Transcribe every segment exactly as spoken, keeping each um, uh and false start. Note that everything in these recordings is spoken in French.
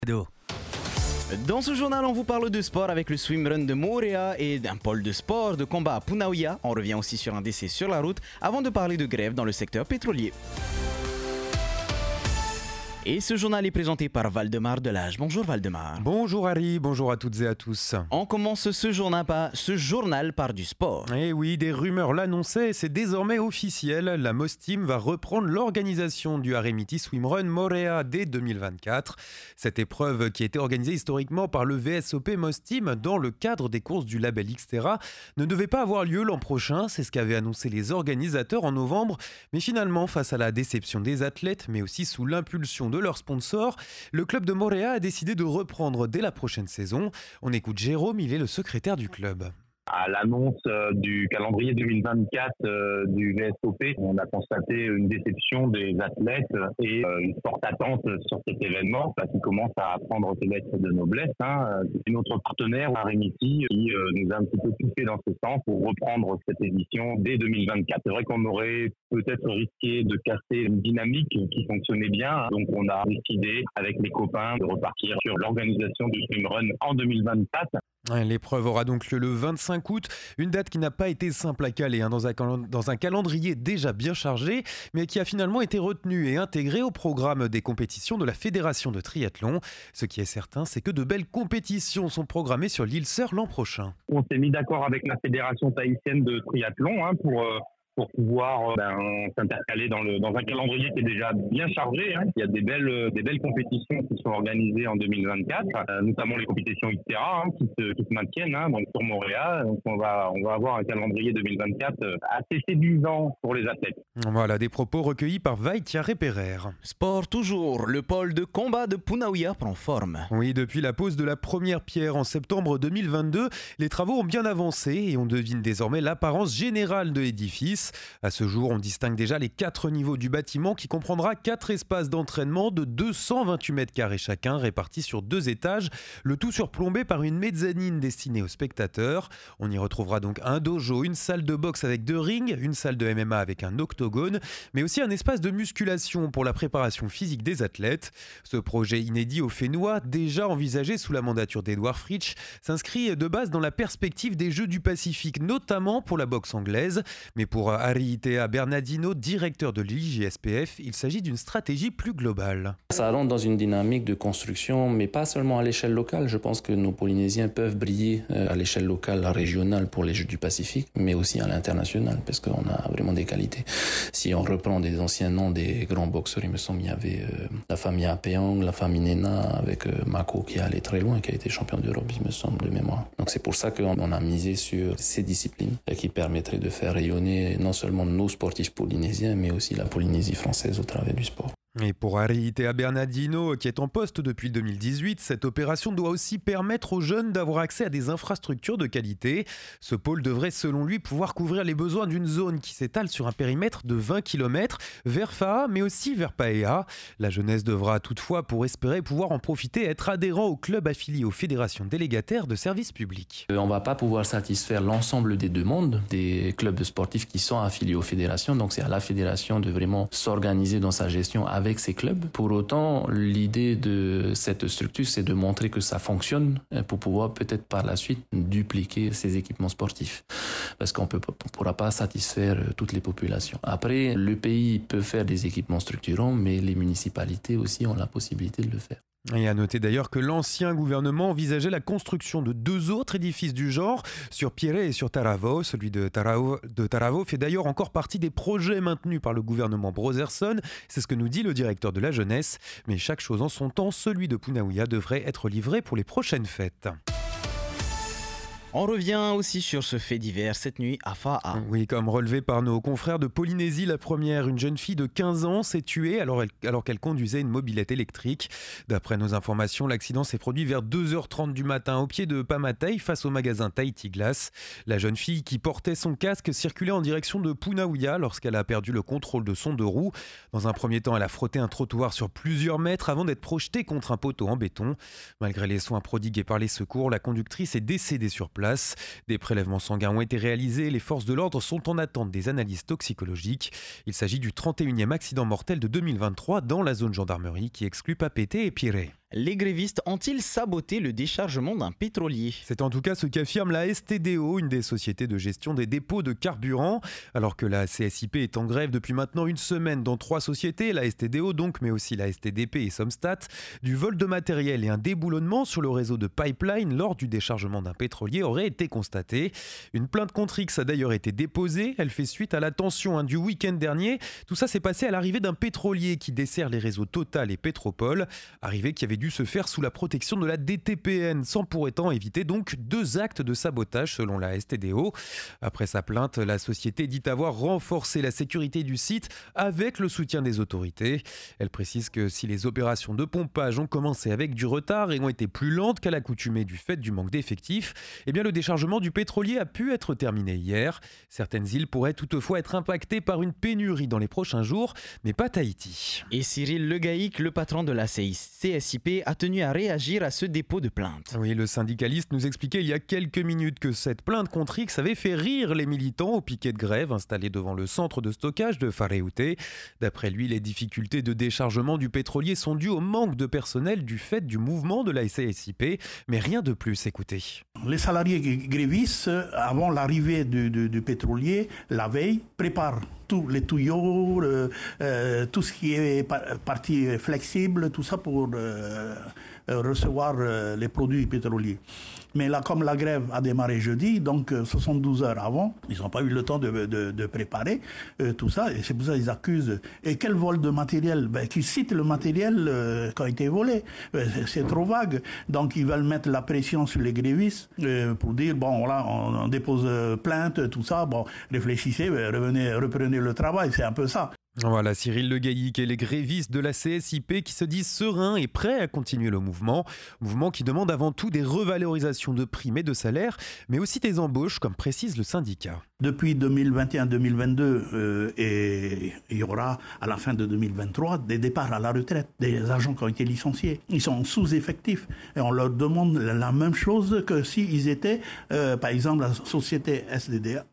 Dans ce journal, on vous parle de sport avec le swimrun de Moorea et d'un pôle de sport de combat à Punaouia. On revient aussi sur un décès sur la route avant de parler de grève dans le secteur pétrolier. Et ce journal est présenté par Valdemar Delage. Bonjour Valdemar. Bonjour Harry, bonjour à toutes et à tous. On commence ce journal par, ce journal par du sport. Eh oui, des rumeurs l'annonçaient et c'est désormais officiel. La Mostim va reprendre l'organisation du Haremiti Swimrun Moorea dès deux mille vingt-quatre. Cette épreuve qui a été organisée historiquement par le V S O P Mostim dans le cadre des courses du label Xterra ne devait pas avoir lieu l'an prochain. C'est ce qu'avaient annoncé les organisateurs en novembre. Mais finalement, face à la déception des athlètes, mais aussi sous l'impulsion de leurs sponsors, le club de Moorea a décidé de reprendre dès la prochaine saison. On écoute Jérôme, il est le secrétaire du club. À l'annonce du calendrier deux mille vingt-quatre euh, du V S O P, on a constaté une déception des athlètes et euh, une forte attente sur cet événement parce qu'il commence à prendre ses lettres de noblesse. Hein. C'est notre partenaire, Haremiti, qui euh, nous a un petit peu poussé dans ce sens pour reprendre cette édition dès deux mille vingt-quatre. C'est vrai qu'on aurait peut-être risqué de casser une dynamique qui fonctionnait bien. Donc on a décidé avec les copains de repartir sur l'organisation du swimrun en deux mille vingt-quatre. L'épreuve aura donc lieu le vingt-cinq août, une date qui n'a pas été simple à caler hein, dans, un, dans un calendrier déjà bien chargé, mais qui a finalement été retenu et intégré au programme des compétitions de la Fédération de triathlon. Ce qui est certain, c'est que de belles compétitions sont programmées sur l'île Sœur l'an prochain. On s'est mis d'accord avec la Fédération tahitienne de triathlon hein, pour... Euh... pour pouvoir ben, s'intercaler dans, le, dans un calendrier qui est déjà bien chargé. Hein. Il y a des belles, des belles compétitions qui sont organisées en deux mille vingt-quatre, euh, notamment les compétitions Xterra hein, qui, se, qui se maintiennent hein, donc sur Moorea. Donc on va, on va avoir un calendrier deux mille vingt-quatre assez séduisant pour les athlètes. Voilà des propos recueillis par Vaïtiare Perer. Sport toujours, le pôle de combat de Punaouia prend forme. Oui, depuis la pose de la première pierre en septembre deux mille vingt-deux, les travaux ont bien avancé et on devine désormais l'apparence générale de l'édifice. À ce jour, on distingue déjà les quatre niveaux du bâtiment qui comprendra quatre espaces d'entraînement de deux cent vingt-huit mètres carrés chacun répartis sur deux étages, le tout surplombé par une mezzanine destinée aux spectateurs. On y retrouvera donc un dojo, une salle de boxe avec deux rings, une salle de M M A avec un octogone, mais aussi un espace de musculation pour la préparation physique des athlètes. Ce projet inédit au Fénois, déjà envisagé sous la mandature d'Edouard Fritsch, s'inscrit de base dans la perspective des Jeux du Pacifique, notamment pour la boxe anglaise, mais pour Ariitea Bernardino, directeur de l'I J S P F, il s'agit d'une stratégie plus globale. Ça rentre dans une dynamique de construction, mais pas seulement à l'échelle locale. Je pense que nos Polynésiens peuvent briller à l'échelle locale, régionale pour les Jeux du Pacifique, mais aussi à l'international, parce qu'on a vraiment des qualités. Si on reprend des anciens noms des grands boxeurs, il me semble qu'il y avait euh, la famille Apeang, la famille Nena, avec euh, Mako qui est allé très loin, qui a été champion d'Europe, il me semble, de mémoire. Donc c'est pour ça qu'on a misé sur ces disciplines qui permettraient de faire rayonner non seulement nos sportifs polynésiens, mais aussi la Polynésie française au travers du sport. Et pour Ariitea Bernardino, qui est en poste depuis deux mille dix-huit, cette opération doit aussi permettre aux jeunes d'avoir accès à des infrastructures de qualité. Ce pôle devrait, selon lui, pouvoir couvrir les besoins d'une zone qui s'étale sur un périmètre de vingt kilomètres vers Faa, mais aussi vers Paea. La jeunesse devra toutefois, pour espérer pouvoir en profiter, être adhérent au club affilié aux fédérations délégataires de services publics. On ne va pas pouvoir satisfaire l'ensemble des demandes des clubs sportifs qui sont affiliés aux fédérations, donc c'est à la fédération de vraiment s'organiser dans sa gestion avec ces clubs. Pour autant, l'idée de cette structure, c'est de montrer que ça fonctionne pour pouvoir peut-être par la suite dupliquer ces équipements sportifs. Parce qu'on ne pourra pas satisfaire toutes les populations. Après, le pays peut faire des équipements structurants, mais les municipalités aussi ont la possibilité de le faire. Et à noter d'ailleurs que l'ancien gouvernement envisageait la construction de deux autres édifices du genre, sur Pierre et sur Taravao. Celui de Taravao, de Taravao fait d'ailleurs encore partie des projets maintenus par le gouvernement Brotherson. C'est ce que nous dit le directeur de la jeunesse. Mais chaque chose en son temps, celui de Punaouia devrait être livré pour les prochaines fêtes. On revient aussi sur ce fait divers cette nuit à Faa. Oui, comme relevé par nos confrères de Polynésie, la première, une jeune fille de quinze ans s'est tuée alors, elle, alors qu'elle conduisait une mobilette électrique. D'après nos informations, l'accident s'est produit vers deux heures trente du matin au pied de Pamatei face au magasin Tahiti Glass. La jeune fille qui portait son casque circulait en direction de Punaouia lorsqu'elle a perdu le contrôle de son deux roues. Dans un premier temps, elle a frotté un trottoir sur plusieurs mètres avant d'être projetée contre un poteau en béton. Malgré les soins prodigués par les secours, la conductrice est décédée sur place. Des prélèvements sanguins ont été réalisés. Les forces de l'ordre sont en attente des analyses toxicologiques. Il s'agit du trente et unième accident mortel de deux mille vingt-trois dans la zone gendarmerie qui exclut Papeete et Pirée. Les grévistes ont-ils saboté le déchargement d'un pétrolier ? C'est en tout cas ce qu'affirme la S T D O, une des sociétés de gestion des dépôts de carburant. Alors que la C S I P est en grève depuis maintenant une semaine dans trois sociétés, la S T D O donc, mais aussi la S T D P et Somstat, du vol de matériel et un déboulonnement sur le réseau de pipeline lors du déchargement d'un pétrolier aurait été constaté. Une plainte contre X a d'ailleurs été déposée. Elle fait suite à la tension hein, du week-end dernier. Tout ça s'est passé à l'arrivée d'un pétrolier qui dessert les réseaux Total et Petropol. Arrivée qui avait dû se faire sous la protection de la D T P N, sans pour autant éviter donc deux actes de sabotage selon la S T D O. Après sa plainte, la société dit avoir renforcé la sécurité du site avec le soutien des autorités. Elle précise que si les opérations de pompage ont commencé avec du retard et ont été plus lentes qu'à l'accoutumée du fait du manque d'effectifs, eh bien le déchargement du pétrolier a pu être terminé hier. Certaines îles pourraient toutefois être impactées par une pénurie dans les prochains jours, mais pas Tahiti. Et Cyril Legaïc, le patron de la C S I P, a tenu à réagir à ce dépôt de plainte. Oui, le syndicaliste nous expliquait il y a quelques minutes que cette plainte contre X avait fait rire les militants au piquet de grève installé devant le centre de stockage de Fareute. D'après lui, les difficultés de déchargement du pétrolier sont dues au manque de personnel du fait du mouvement de la C S I P, mais rien de plus, écoutez. Les salariés grévistes, avant l'arrivée du, du, du pétrolier, la veille, préparent tous les tuyaux, euh, euh, tout ce qui est partie flexible, tout ça pour euh, recevoir euh, les produits pétroliers. Mais là, comme la grève a démarré jeudi, donc euh, soixante-douze heures avant, ils n'ont pas eu le temps de, de, de préparer euh, tout ça, et c'est pour ça qu'ils accusent. Et quel vol de matériel ? Ben, qu'ils citent le matériel euh, qui a été volé. Euh, c'est trop vague. Donc ils veulent mettre la pression sur les grévistes euh, pour dire, bon, voilà, on, on dépose plainte, tout ça, bon, réfléchissez, revenez, reprenez le travail, c'est un peu ça. Voilà, Cyril Legaïc et les grévistes de la C S I P qui se disent sereins et prêts à continuer le mouvement. Mouvement qui demande avant tout des revalorisations de primes et de salaires, mais aussi des embauches, comme précise le syndicat. Depuis deux mille vingt et un deux mille vingt-deux, euh, et il y aura à la fin de deux mille vingt-trois des départs à la retraite, des agents qui ont été licenciés. Ils sont sous-effectifs et on leur demande la même chose que s'ils étaient, euh, par exemple, la société S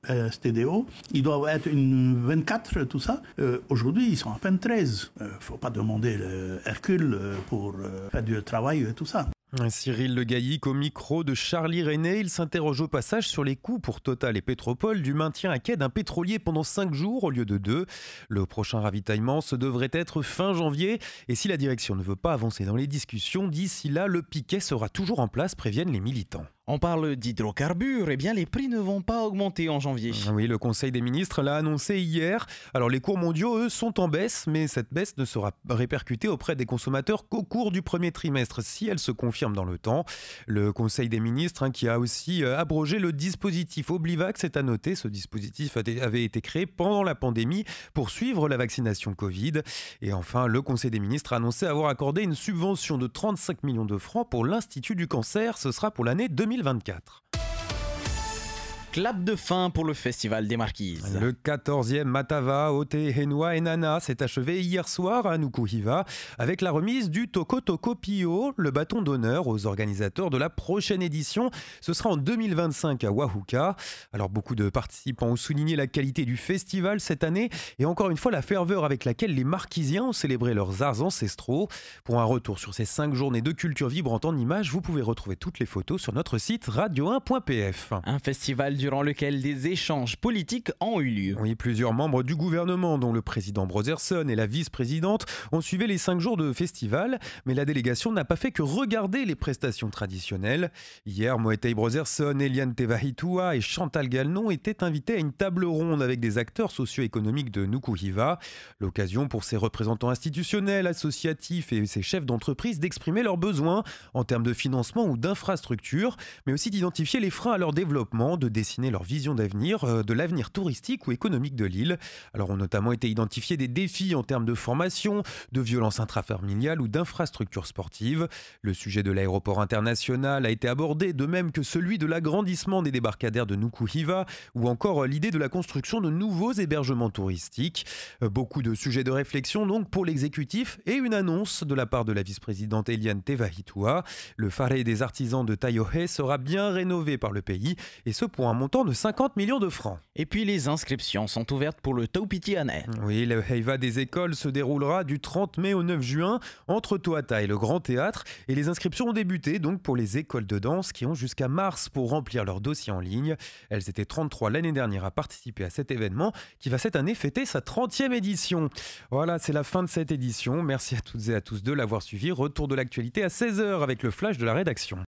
T D O, ils doivent être une vingt-quatre, tout ça. Euh, Aujourd'hui, ils sont à peine treize. Il euh, ne faut pas demander le Hercule pour euh, faire du travail, tout ça. Cyril Legaïc au micro de Charlie René, il s'interroge au passage sur les coûts pour Total et Petropol du maintien à quai d'un pétrolier pendant cinq jours au lieu de deux. Le prochain ravitaillement se devrait être fin janvier et si la direction ne veut pas avancer dans les discussions, d'ici là, le piquet sera toujours en place, préviennent les militants. On parle d'hydrocarbures, eh bien les prix ne vont pas augmenter en janvier. Oui, le Conseil des ministres l'a annoncé hier. Alors les cours mondiaux, eux, sont en baisse, mais cette baisse ne sera répercutée auprès des consommateurs qu'au cours du premier trimestre, si elle se confirme dans le temps. Le Conseil des ministres, hein, qui a aussi euh, abrogé le dispositif Oblivax, est à noter. Ce dispositif avait été créé pendant la pandémie pour suivre la vaccination Covid. Et enfin, le Conseil des ministres a annoncé avoir accordé une subvention de trente-cinq millions de francs pour l'Institut du cancer. Ce sera pour l'année deux mille vingt-quatre. Clap de fin pour le Festival des Marquises. Le quatorzième Matava, Ote, Henua et Nana s'est achevé hier soir à Nukuhiva avec la remise du Toko Toko Pio, le bâton d'honneur aux organisateurs de la prochaine édition. Ce sera en deux mille vingt-cinq à Wahuka. Alors beaucoup de participants ont souligné la qualité du festival cette année et encore une fois la ferveur avec laquelle les Marquisiens ont célébré leurs arts ancestraux. Pour un retour sur ces cinq journées de culture vibrante en images, vous pouvez retrouver toutes les photos sur notre site radio un point p f. Un festival du durant lequel des échanges politiques ont eu lieu. Oui, plusieurs membres du gouvernement, dont le président Brotherson et la vice-présidente, ont suivi les cinq jours de festival, mais la délégation n'a pas fait que regarder les prestations traditionnelles. Hier, Moetei Brotherson, Eliane Tevahitua et Chantal Galnon étaient invités à une table ronde avec des acteurs socio-économiques de Nukuhiva. L'occasion pour ces représentants institutionnels, associatifs et ces chefs d'entreprise d'exprimer leurs besoins en termes de financement ou d'infrastructure, mais aussi d'identifier les freins à leur développement, de dessiner leur vision d'avenir, euh, de l'avenir touristique ou économique de l'île. Alors ont notamment été identifiés des défis en termes de formation, de violence intrafamiliale ou d'infrastructures sportives. Le sujet de l'aéroport international a été abordé, de même que celui de l'agrandissement des débarcadères de Nukuhiva ou encore euh, l'idée de la construction de nouveaux hébergements touristiques. Euh, beaucoup de sujets de réflexion donc pour l'exécutif et une annonce de la part de la vice-présidente Eliane Tevahitua. Le Faré des artisans de Taiohe sera bien rénové par le pays et ce pour un montant de cinquante millions de francs. Et puis les inscriptions sont ouvertes pour le Taupiti Année. Oui, le Heiva des écoles se déroulera du trente mai au neuf juin entre Toata et le Grand Théâtre. Et les inscriptions ont débuté donc pour les écoles de danse qui ont jusqu'à mars pour remplir leur dossier en ligne. Elles étaient trente-trois l'année dernière à participer à cet événement qui va cette année fêter sa trentième édition. Voilà, c'est la fin de cette édition. Merci à toutes et à tous de l'avoir suivi. Retour de l'actualité à seize heures avec le flash de la rédaction.